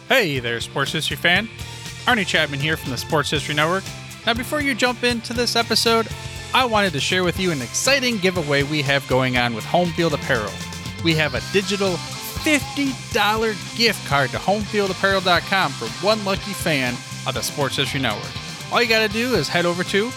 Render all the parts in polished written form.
Hey there, Sports History fan. Arnie Chapman here from the Sports History Network. Now, before you jump into this episode, I wanted to share with you an exciting giveaway we have going on with Home Field Apparel. We have a digital $50 gift card to homefieldapparel.com for one lucky fan of the Sports History Network. All you got to do is head over to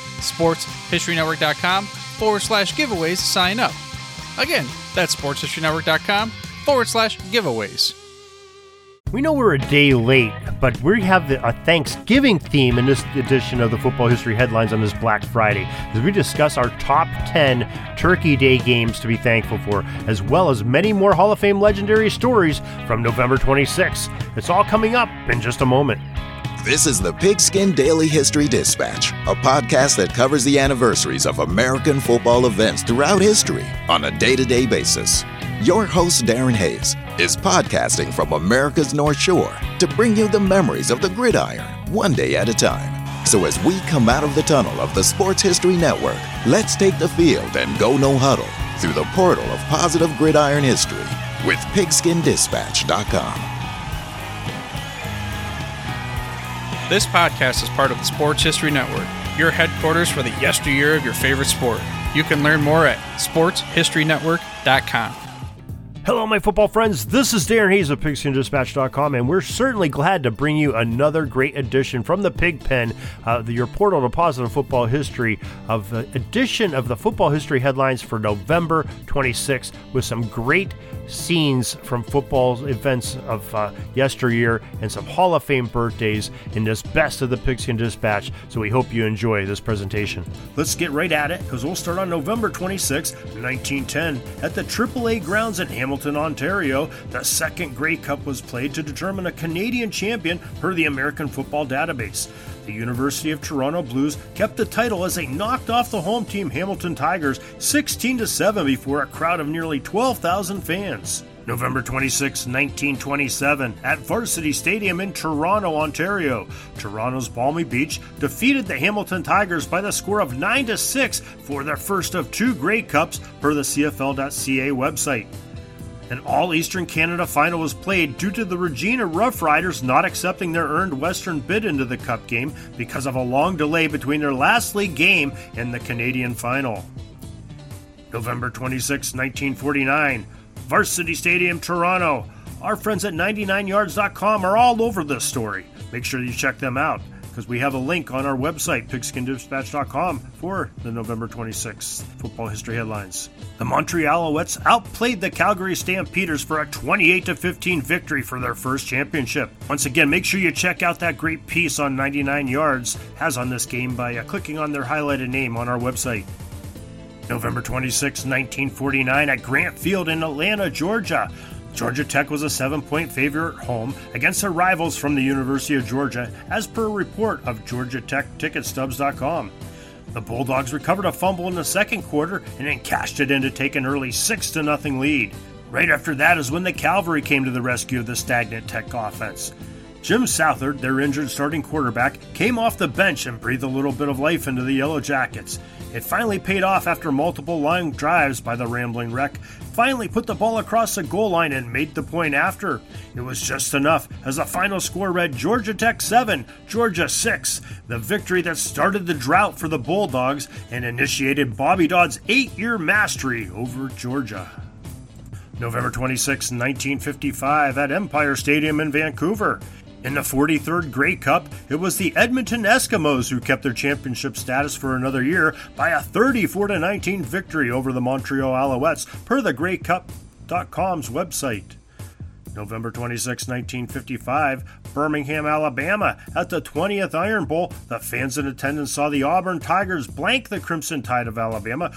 sportshistorynetwork.com/giveaways to sign up. Again, that's sportshistorynetwork.com/giveaways. We know we're a day late, but we have a Thanksgiving theme in this edition of the Football History Headlines on this Black Friday, as we discuss our top 10 Turkey Day games to be thankful for, as well as many more Hall of Fame legendary stories from November 26th. It's all coming up in just a moment. This is the Pigskin Daily History Dispatch, a podcast that covers the anniversaries of American football events throughout history on a day-to-day basis. Your host, Darren Hayes, is podcasting from America's North Shore to bring you the memories of the gridiron, one day at a time. So as we come out of the tunnel of the Sports History Network, let's take the field and go no huddle through the portal of positive gridiron history with pigskindispatch.com. This podcast is part of the Sports History Network, your headquarters for the yesteryear of your favorite sport. You can learn more at sportshistorynetwork.com. Hello, my football friends. This is Darren Hayes of pigskindispatch.com, and we're certainly glad to bring you another great edition from the Pig Pen, your portal to positive football history, of the edition of the Football History Headlines for November 26th, with some great scenes from football events of yesteryear and some Hall of Fame birthdays in this best of the Pigskin Dispatch. So we hope you enjoy this presentation. Let's get right at it, because we'll start on November 26, 1910, at the AAA grounds in Hamilton, Ontario. The second Grey Cup was played to determine a Canadian champion per the American Football Database. The University of Toronto Blues kept the title as they knocked off the home team Hamilton Tigers 16-7 before a crowd of nearly 12,000 fans. November 26, 1927, at Varsity Stadium in Toronto, Ontario, Toronto's Balmy Beach defeated the Hamilton Tigers by the score of 9-6 for their first of two Grey Cups per the CFL.ca website. An all-Eastern Canada final was played due to the Regina Rough Riders not accepting their earned Western bid into the Cup game because of a long delay between their last league game and the Canadian final. November 26, 1949, Varsity Stadium, Toronto. Our friends at 99yards.com are all over this story. Make sure you check them out, because we have a link on our website, pigskindispatch.com, for the November 26th Football History Headlines. The Montreal Alouettes outplayed the Calgary Stampeders for a 28-15 victory for their first championship. Once again, make sure you check out that great piece on 99 Yards has on this game by clicking on their highlighted name on our website. November 26, 1949, at Grant Field in Atlanta, Georgia. Georgia Tech was a 7-point favorite at home against their rivals from the University of Georgia, as per a report of Georgia Tech Ticketstubs.com. The Bulldogs recovered a fumble in the second quarter and then cashed it in to take an early 6-0 lead. Right after that is when the Cavalry came to the rescue of the stagnant Tech offense. Jim Southard, their injured starting quarterback, came off the bench and breathed a little bit of life into the Yellow Jackets. It finally paid off after multiple long drives by the Rambling Wreck, finally put the ball across the goal line and made the point after. It was just enough, as the final score read Georgia Tech 7, Georgia 6, the victory that started the drought for the Bulldogs and initiated Bobby Dodd's 8-year mastery over Georgia. November 26, 1955, at Empire Stadium in Vancouver. In the 43rd Grey Cup, it was the Edmonton Eskimos who kept their championship status for another year by a 34-19 victory over the Montreal Alouettes, per the GreyCup.com's website. November 26, 1955, Birmingham, Alabama. At the 20th Iron Bowl, the fans in attendance saw the Auburn Tigers blank the Crimson Tide of Alabama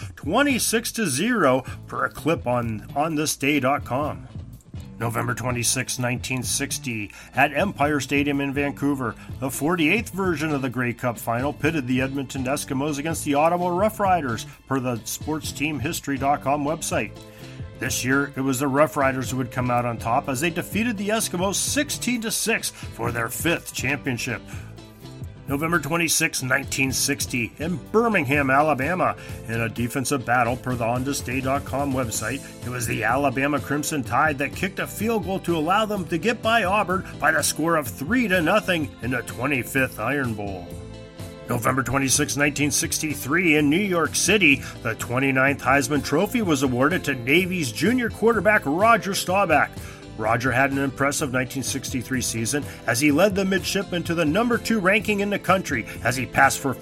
26-0, per a clip on onthisday.com. November 26, 1960, at Empire Stadium in Vancouver, the 48th version of the Grey Cup final pitted the Edmonton Eskimos against the Ottawa Rough Riders, per the sportsteamhistory.com website. This year, it was the Rough Riders who would come out on top as they defeated the Eskimos 16-6 for their fifth championship. November 26, 1960, in Birmingham, Alabama, in a defensive battle per the OnThisDay.com website, it was the Alabama Crimson Tide that kicked a field goal to allow them to get by Auburn by the score of 3-0 in the 25th Iron Bowl. November 26, 1963, in New York City, the 29th Heisman Trophy was awarded to Navy's junior quarterback Roger Staubach. Roger had an impressive 1963 season as he led the midshipmen to the number 2 ranking in the country as he passed for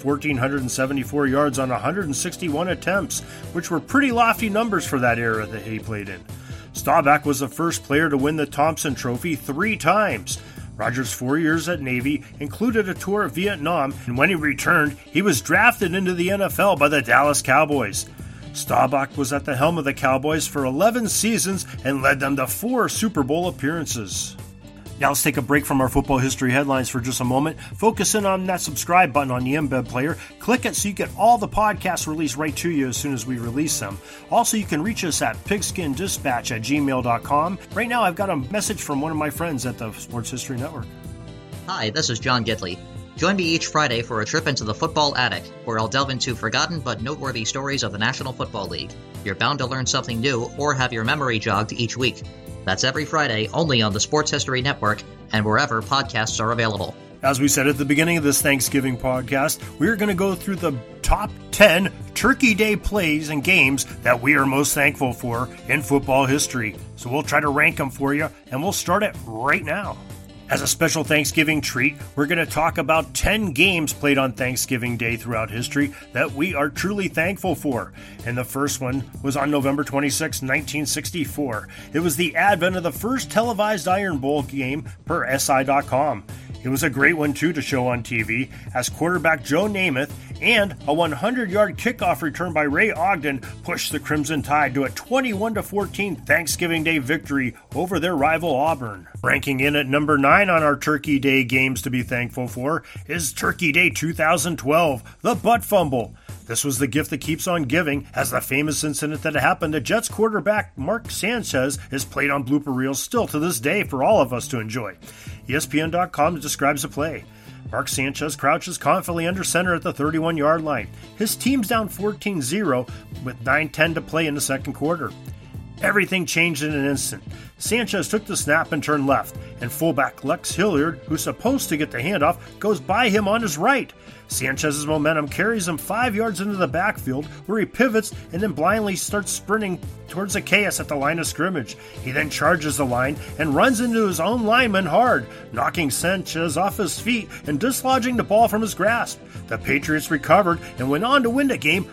1,474 yards on 161 attempts, which were pretty lofty numbers for that era that he played in. Staubach was the first player to win the Thompson Trophy 3 times. Roger's 4 years at Navy included a tour of Vietnam, and when he returned, he was drafted into the NFL by the Dallas Cowboys. Staubach was at the helm of the Cowboys for 11 seasons and led them to 4 Super Bowl appearances. Now let's take a break from our football history headlines for just a moment. Focus in on that subscribe button on the embed player. Click it so you get all the podcasts released right to you as soon as we release them. Also, you can reach us at pigskindispatch@gmail.com. Right now, I've got a message from one of my friends at the Sports History Network. Hi, this is John Gidley. Join me each Friday for a trip into the Football Attic, where I'll delve into forgotten but noteworthy stories of the National Football League. You're bound to learn something new or have your memory jogged each week. That's every Friday, only on the Sports History Network and wherever podcasts are available. As we said at the beginning of this Thanksgiving podcast, we're going to go through the top 10 Turkey Day plays and games that we are most thankful for in football history. So we'll try to rank them for you, and we'll start it right now. As a special Thanksgiving treat, we're going to talk about 10 games played on Thanksgiving Day throughout history that we are truly thankful for. And the first one was on November 26, 1964. It was the advent of the first televised Iron Bowl game per SI.com. It was a great one, too, to show on TV, as quarterback Joe Namath and a 100-yard kickoff return by Ray Ogden pushed the Crimson Tide to a 21-14 Thanksgiving Day victory over their rival Auburn. Ranking in at number 9 on our Turkey Day games to be thankful for is Turkey Day 2012, the butt fumble. This was the gift that keeps on giving, as the famous incident that happened to Jets quarterback Mark Sanchez is played on blooper reels still to this day for all of us to enjoy. ESPN.com describes the play. Mark Sanchez crouches confidently under center at the 31-yard line. His team's down 14-0 with 9:10 to play in the second quarter. Everything changed in an instant. Sanchez took the snap and turned left, and fullback Lex Hilliard, who's supposed to get the handoff, goes by him on his right. Sanchez's momentum carries him 5 yards into the backfield, where he pivots and then blindly starts sprinting towards the chaos at the line of scrimmage. He then charges the line and runs into his own lineman hard, knocking Sanchez off his feet and dislodging the ball from his grasp. The Patriots recovered and went on to win the game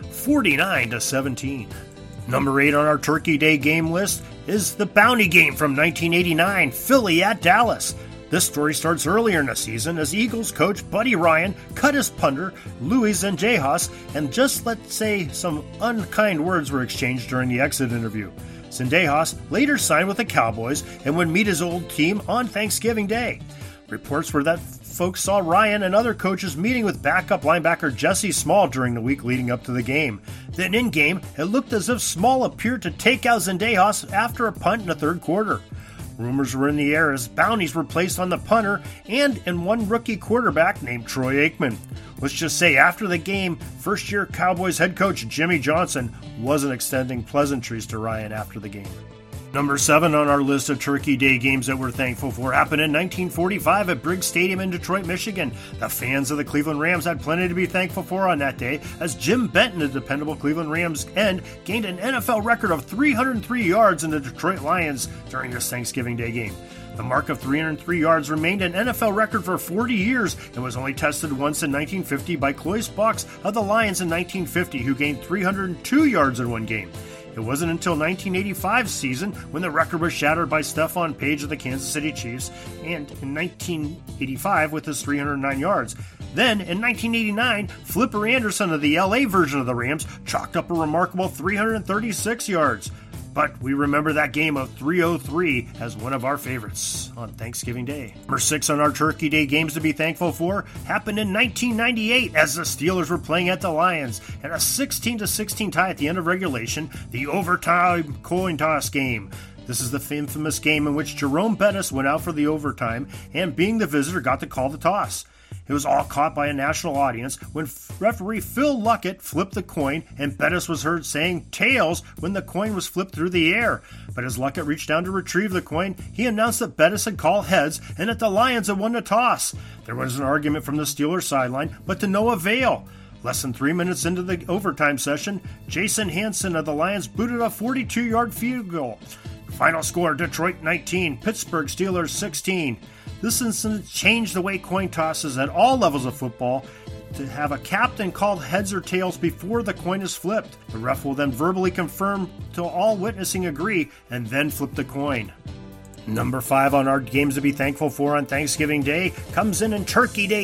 49-17. Number 8 on our Turkey Day game list is the Bounty Game from 1989, Philly at Dallas. This story starts earlier in the season as Eagles coach Buddy Ryan cut his punter, Luis Zendejas, and just let's say some unkind words were exchanged during the exit interview. Zendejas later signed with the Cowboys and would meet his old team on Thanksgiving Day. Reports were that folks saw Ryan and other coaches meeting with backup linebacker Jesse Small during the week leading up to the game. Then in-game, it looked as if Small appeared to take out Zendejas after a punt in the third quarter. Rumors were in the air as bounties were placed on the punter and in one rookie quarterback named Troy Aikman. Let's just say after the game, first-year Cowboys head coach Jimmy Johnson wasn't extending pleasantries to Ryan after the game. Number 7 on our list of Turkey Day games that we're thankful for happened in 1945 at Briggs Stadium in Detroit, Michigan. The fans of the Cleveland Rams had plenty to be thankful for on that day, as Jim Benton, the dependable Cleveland Rams end, gained an NFL record of 303 yards in the Detroit Lions during this Thanksgiving Day game. The mark of 303 yards remained an NFL record for 40 years and was only tested once in 1950 by Cloyce Box of the Lions in 1950, who gained 302 yards in one game. It wasn't until 1985 season when the record was shattered by Stephon Page of the Kansas City Chiefs, and in 1985 with his 309 yards. Then, in 1989, Flipper Anderson of the LA version of the Rams chalked up a remarkable 336 yards. But we remember that game of 303 as one of our favorites on Thanksgiving Day. Number 6 on our Turkey Day games to be thankful for happened in 1998 as the Steelers were playing at the Lions, and a 16-16 tie at the end of regulation, the overtime coin toss game. This is the infamous game in which Jerome Bettis went out for the overtime and, being the visitor, got to call the toss. It was all caught by a national audience when referee Phil Luckett flipped the coin, and Bettis was heard saying tails when the coin was flipped through the air. But as Luckett reached down to retrieve the coin, he announced that Bettis had called heads and that the Lions had won the toss. There was an argument from the Steelers sideline, but to no avail. Less than 3 minutes into the overtime session, Jason Hanson of the Lions booted a 42-yard field goal. Final score, Detroit 19, Pittsburgh Steelers 16. This incident changed the way coin tosses at all levels of football to have a captain call heads or tails before the coin is flipped. The ref will then verbally confirm till all witnessing agree and then flip the coin. Number 5 on our games to be thankful for on Thanksgiving Day comes in Turkey Day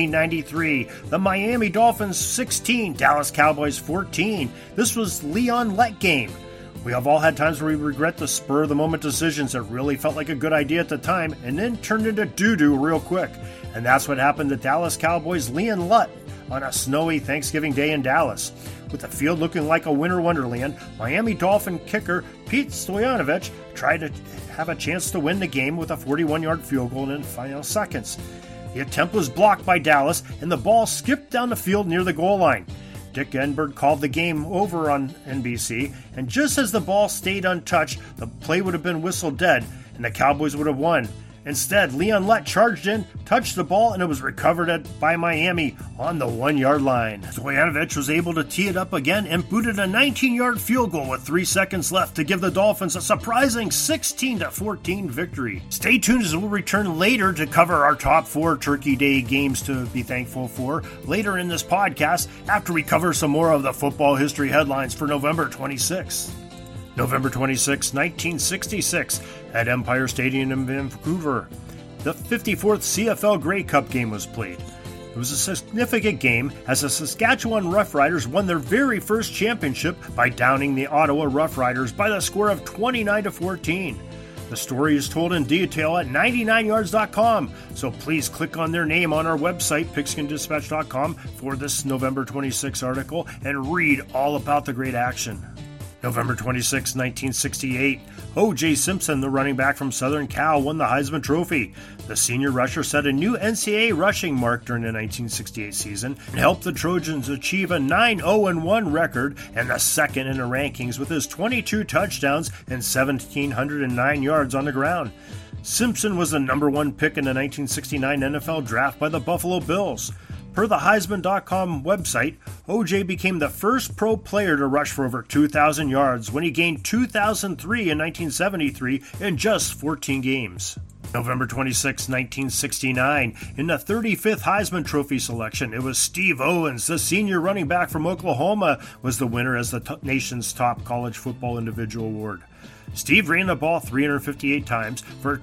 1993. The Miami Dolphins 16, Dallas Cowboys 14. This was Leon Lett game. We have all had times where we regret the spur-of-the-moment decisions that really felt like a good idea at the time and then turned into doo-doo real quick. And that's what happened to Dallas Cowboys' Leon Lett on a snowy Thanksgiving Day in Dallas. With the field looking like a winter wonderland, Miami Dolphin kicker Pete Stoyanovich tried to have a chance to win the game with a 41-yard field goal in the final seconds. The attempt was blocked by Dallas, and the ball skipped down the field near the goal line. Dick Enberg called the game over on NBC, and just as the ball stayed untouched, the play would have been whistled dead, and the Cowboys would have won. Instead, Leon Lett charged in, touched the ball, and it was recovered by Miami on the 1-yard line. Stoyanovich was able to tee it up again and booted a 19-yard field goal with 3 seconds left to give the Dolphins a surprising 16-14 victory. Stay tuned as we'll return later to cover our top 4 Turkey Day games to be thankful for later in this podcast after we cover some more of the football history headlines for November 26th. November 26, 1966, at Empire Stadium in Vancouver, the 54th CFL Grey Cup game was played. It was a significant game as the Saskatchewan Roughriders won their very first championship by downing the Ottawa Roughriders by the score of 29-14. The story is told in detail at 99yards.com, so please click on their name on our website, pigskindispatch.com, for this November 26 article and read all about the great action. November 26, 1968, O.J. Simpson, the running back from Southern Cal, won the Heisman Trophy. The senior rusher set a new NCAA rushing mark during the 1968 season and helped the Trojans achieve a 9-0-1 record and the second in the rankings with his 22 touchdowns and 1,709 yards on the ground. Simpson was the number 1 pick in the 1969 NFL Draft by the Buffalo Bills. Per the Heisman.com website, O.J. became the first pro player to rush for over 2,000 yards when he gained 2,003 in 1973 in just 14 games. November 26, 1969, in the 35th Heisman Trophy selection, it was Steve Owens, the senior running back from Oklahoma, was the winner as the nation's top college football individual award. Steve ran the ball 358 times for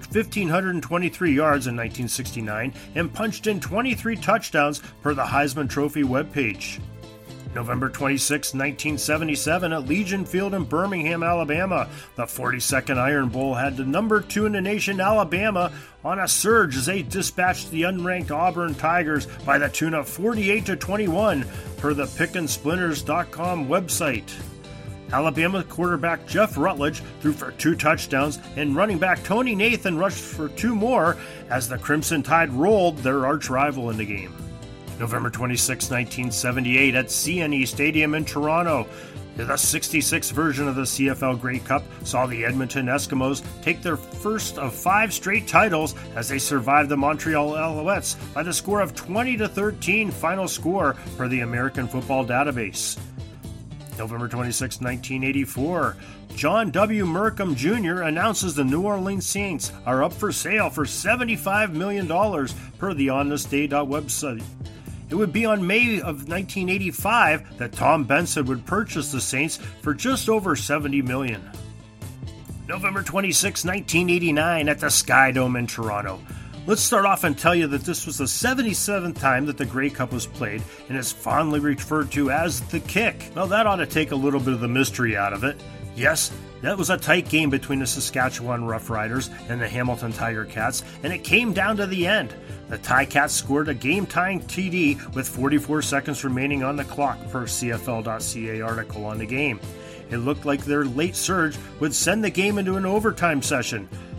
1,523 yards in 1969 and punched in 23 touchdowns per the Heisman Trophy webpage. November 26, 1977, at Legion Field in Birmingham, Alabama, the 42nd Iron Bowl had the number 2 in the nation, Alabama, on a surge as they dispatched the unranked Auburn Tigers by the tune of 48-21 per the PickandSplinters.com website. Alabama quarterback Jeff Rutledge threw for 2 touchdowns, and running back Tony Nathan rushed for 2 more as the Crimson Tide rolled their arch-rival in the game. November 26, 1978, at CNE Stadium in Toronto, the 66th version of the CFL Grey Cup saw the Edmonton Eskimos take their first of 5 straight titles as they survived the Montreal Alouettes by the score of 20-13 final score per the American Football Database. November 26, 1984, John W. Merkham Jr. announces the New Orleans Saints are up for sale for $75 million per the OnThisDay website. It would be on May of 1985 that Tom Benson would purchase the Saints for just over $70 million. November 26, 1989, at the Sky Dome in Toronto. Let's start off and tell you that this was the 77th time that the Grey Cup was played and is fondly referred to as the Kick. Now that ought to take a little bit of the mystery out of it. Yes, that was a tight game between the Saskatchewan Roughriders and the Hamilton Tiger Cats, and it came down to the end. The Ticats scored a game-tying TD with 44 seconds remaining on the clock per CFL.ca article on the game. It looked like their late surge would send the game into an overtime session,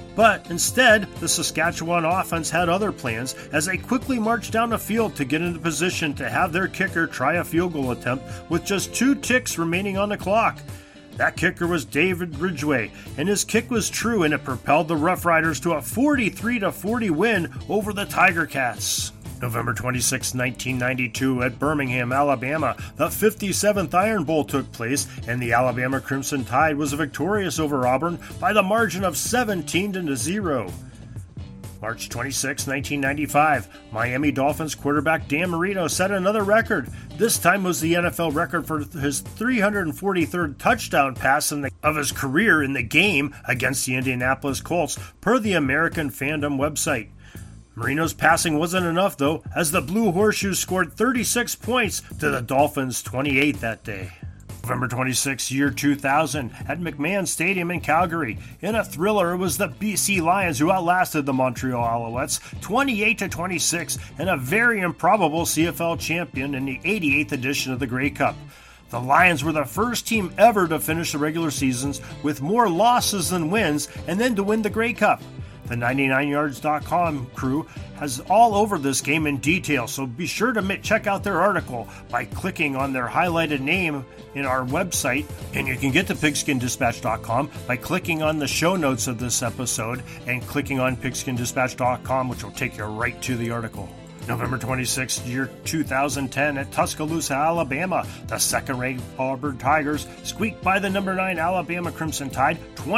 But instead, the Saskatchewan offense had other plans as they quickly marched down the field to get into position to have their kicker try a field goal attempt with just 2 ticks remaining on the clock. That kicker was David Ridgway, and his kick was true, and it propelled the Rough Riders to a 43-40 win over the Tiger Cats. November 26, 1992, at Birmingham, Alabama, the 57th Iron Bowl took place, and the Alabama Crimson Tide was victorious over Auburn by the margin of 17-0. March 26, 1995, Miami Dolphins quarterback Dan Marino set another record. This time was the NFL record for his 343rd touchdown pass of his career in the game against the Indianapolis Colts, per the American Fandom website. Marino's passing wasn't enough, though, as the Blue Horseshoes scored 36 points to the Dolphins' 28 that day. November 26, year 2000, at McMahon Stadium in Calgary. In a thriller, it was the BC Lions who outlasted the Montreal Alouettes 28-26 in a very improbable CFL champion in the 88th edition of the Grey Cup. The Lions were the first team ever to finish the regular seasons with more losses than wins and then to win the Grey Cup. The 99yards.com crew has all over this game in detail, so be sure to check out their article by clicking on their highlighted name in our website, and you can get to pigskindispatch.com by clicking on the show notes of this episode and clicking on pigskindispatch.com, which will take you right to the article. November 26th, year 2010, at Tuscaloosa, Alabama, the second-ranked Auburn Tigers squeaked by the number 9 Alabama Crimson Tide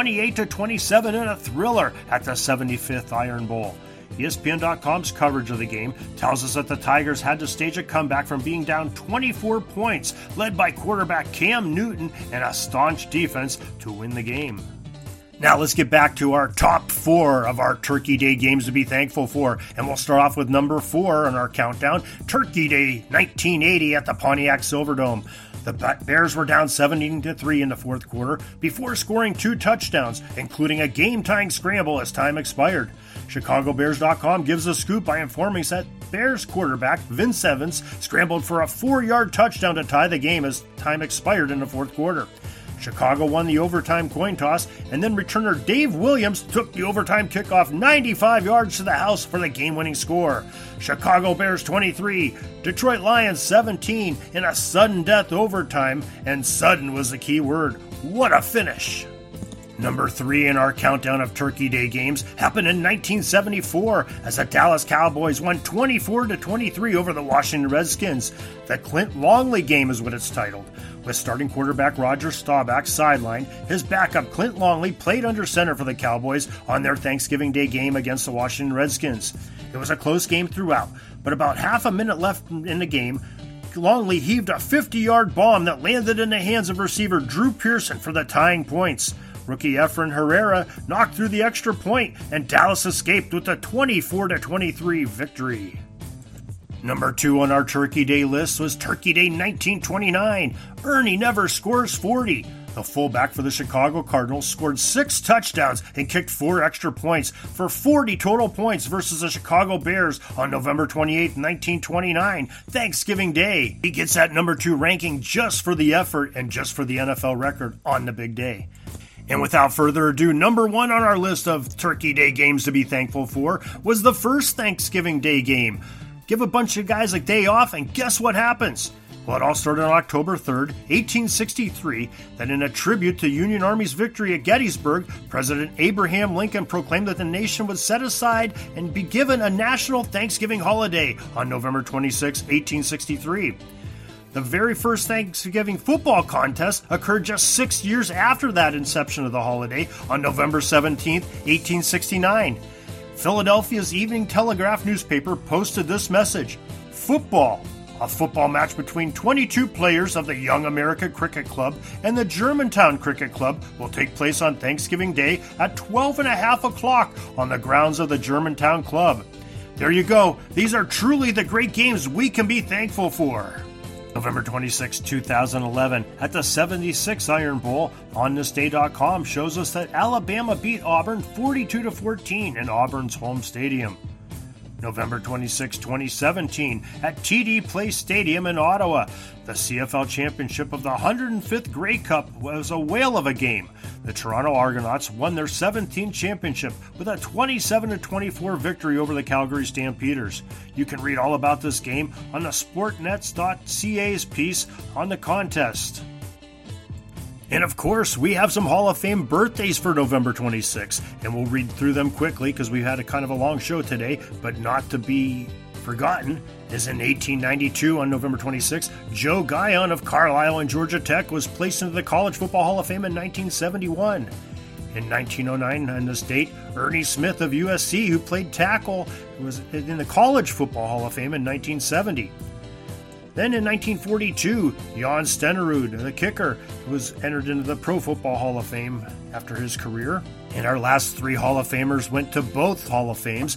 28-27 in a thriller at the 75th Iron Bowl. ESPN.com's coverage of the game tells us that the Tigers had to stage a comeback from being down 24 points, led by quarterback Cam Newton and a staunch defense, to win the game. Now let's get back to our top 4 of our Turkey Day games to be thankful for, and we'll start off with number 4 on our countdown, Turkey Day 1980 at the Pontiac Silverdome. The Bears were down 17-3 in the fourth quarter before scoring 2 touchdowns, including a game-tying scramble as time expired. ChicagoBears.com gives a scoop by informing that Bears quarterback Vince Evans scrambled for a 4-yard touchdown to tie the game as time expired in the fourth quarter. Chicago won the overtime coin toss, and then returner Dave Williams took the overtime kickoff 95 yards to the house for the game-winning score. Chicago Bears 23, Detroit Lions 17 in a sudden death overtime, and sudden was the key word. What a finish! Number 3 in our countdown of Turkey Day games happened in 1974 as the Dallas Cowboys won 24-23 over the Washington Redskins. The Clint Longley game is what it's titled. With starting quarterback Roger Staubach sidelined, his backup Clint Longley played under center for the Cowboys on their Thanksgiving Day game against the Washington Redskins. It was a close game throughout, but about half a minute left in the game, Longley heaved a 50-yard bomb that landed in the hands of receiver Drew Pearson for the tying points. Rookie Efren Herrera knocked through the extra point, and Dallas escaped with a 24-23 victory. Number 2 on our Turkey Day list was Turkey Day 1929. Ernie Never scores 40. The fullback for the Chicago Cardinals scored 6 touchdowns and kicked 4 extra points for 40 total points versus the Chicago Bears on November 28, 1929, Thanksgiving Day. He gets that number 2 ranking just for the effort and just for the NFL record on the big day. And without further ado, number 1 on our list of Turkey Day games to be thankful for was the first Thanksgiving Day game. Give a bunch of guys a day off, and guess what happens? Well, it all started on October 3rd, 1863, that in a tribute to Union Army's victory at Gettysburg, President Abraham Lincoln proclaimed that the nation would set aside and be given a national Thanksgiving holiday on November 26, 1863. The very first Thanksgiving football contest occurred just 6 years after that inception of the holiday on November 17, 1869. Philadelphia's Evening Telegraph newspaper posted this message: Football. A football match between 22 players of the Young America Cricket Club and the Germantown Cricket Club will take place on Thanksgiving Day at 12:30 on the grounds of the Germantown Club. There you go. These are truly the great games we can be thankful for. November 26, 2011, at the 76th Iron Bowl, OnThisDay.com shows us that Alabama beat Auburn 42-14 in Auburn's home stadium. November 26, 2017, at TD Place Stadium in Ottawa. The CFL Championship of the 105th Grey Cup was a whale of a game. The Toronto Argonauts won their 17th championship with a 27-24 victory over the Calgary Stampeders. You can read all about this game on the sportnets.ca's piece on the contest. And of course, we have some Hall of Fame birthdays for November 26th, and we'll read through them quickly because we've had a kind of a long show today, but not to be forgotten is in 1892 on November 26th, Joe Guyon of Carlisle and Georgia Tech was placed into the College Football Hall of Fame in 1971. In 1909, on this date, Ernie Smith of USC, who played tackle, was in the College Football Hall of Fame in 1970. Then in 1942, Jan Stenerud, the kicker, was entered into the Pro Football Hall of Fame after his career. And our last three Hall of Famers went to both Hall of Fames.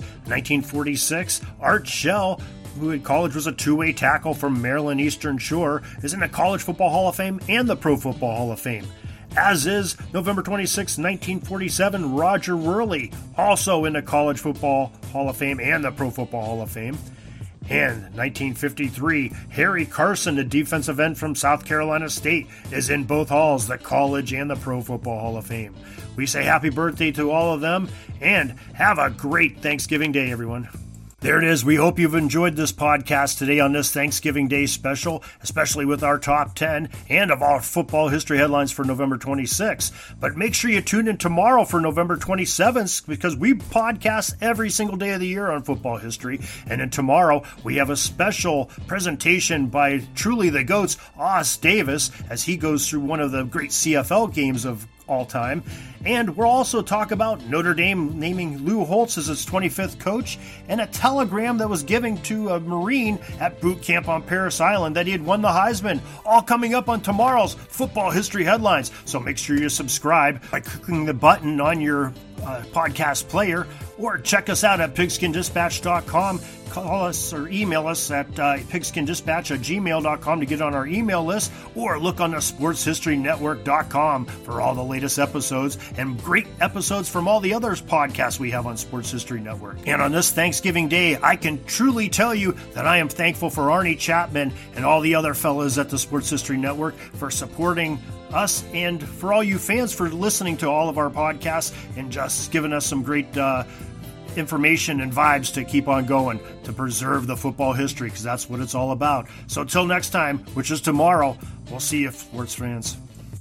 1946, Art Shell, who in college was a two-way tackle from Maryland Eastern Shore, is in the College Football Hall of Fame and the Pro Football Hall of Fame. As is November 26, 1947, Roger Worley, also in the College Football Hall of Fame and the Pro Football Hall of Fame. And 1953, Harry Carson, the defensive end from South Carolina State, is in both halls, the College and the Pro Football Hall of Fame. We say happy birthday to all of them, and have a great Thanksgiving Day, everyone. There it is. We hope you've enjoyed this podcast today on this Thanksgiving Day special, especially with our top 10 and of our football history headlines for November 26th. But make sure you tune in tomorrow for November 27th because we podcast every single day of the year on football history. And then tomorrow we have a special presentation by Truly the Goats, Os Davis, as he goes through one of the great CFL games of all time. And we'll also talk about Notre Dame naming Lou Holtz as its 25th coach, and a telegram that was given to a Marine at boot camp on Parris Island that he had won the Heisman. All coming up on tomorrow's Football History Headlines. So make sure you subscribe by clicking the button on your podcast player, or check us out at pigskindispatch.com. Call us or email us at pigskindispatch@gmail.com to get on our email list, or look on the sportshistorynetwork.com for all the latest episodes and great episodes from all the other podcasts we have on Sports History Network. And on this Thanksgiving Day, I can truly tell you that I am thankful for Arnie Chapman and all the other fellas at the Sports History Network for supporting us, and for all you fans for listening to all of our podcasts and just giving us some great information and vibes to keep on going to preserve the football history, because that's what it's all about. So till next time, which is tomorrow, we'll see you, sports fans.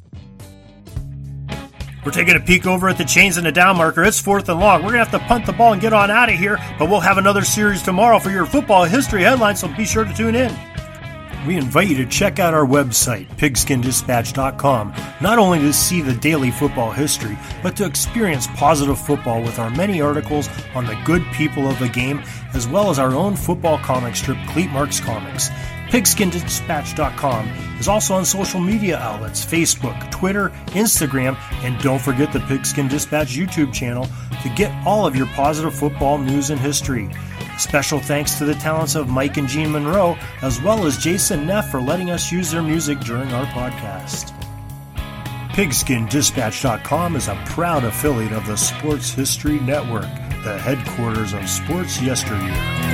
We're taking a peek over at the chains and the down marker. It's 4th and long. We're going to have to punt the ball and get on out of here, but we'll have another series tomorrow for your football history headlines, so be sure to tune in. We invite you to check out our website, pigskindispatch.com, not only to see the daily football history, but to experience positive football with our many articles on the good people of the game, as well as our own football comic strip, Cleat Marks Comics. Pigskindispatch.com is also on social media outlets, Facebook, Twitter, Instagram, and don't forget the Pigskin Dispatch YouTube channel to get all of your positive football news and history. Special thanks to the talents of Mike and Gene Monroe, as well as Jason Neff for letting us use their music during our podcast. PigskinDispatch.com is a proud affiliate of the Sports History Network, the headquarters of sports yesteryear.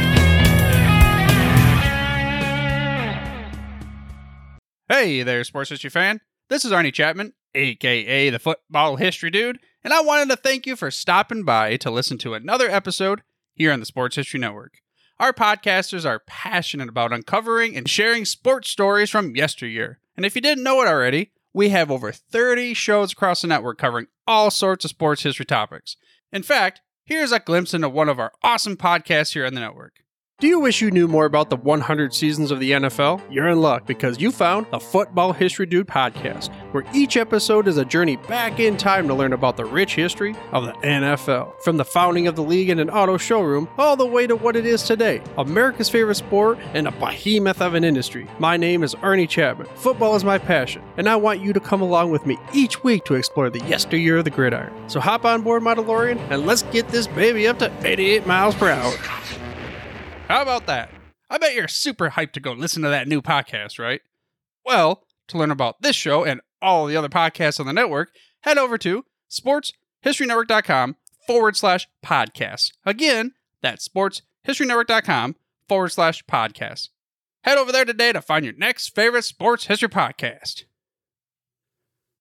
Hey there, sports history fan. This is Arnie Chapman, aka the Football History Dude, and I wanted to thank you for stopping by to listen to another episode here on the Sports History Network. Our podcasters are passionate about uncovering and sharing sports stories from yesteryear. And if you didn't know it already, we have over 30 shows across the network covering all sorts of sports history topics. In fact, here's a glimpse into one of our awesome podcasts here on the network. Do you wish you knew more about the 100 seasons of the NFL? You're in luck because you found the Football History Dude podcast, where each episode is a journey back in time to learn about the rich history of the NFL. From the founding of the league in an auto showroom, all the way to what it is today, America's favorite sport and a behemoth of an industry. My name is Arnie Chapman. Football is my passion, and I want you to come along with me each week to explore the yesteryear of the gridiron. So hop on board my DeLorean and let's get this baby up to 88 miles per hour. How about that? I bet you're super hyped to go listen to that new podcast, right? Well, to learn about this show and all the other podcasts on the network, head over to sportshistorynetwork.com/podcasts. Again, that's sportshistorynetwork.com historynetwork.com/podcast. Head over there today to find your next favorite sports history podcast.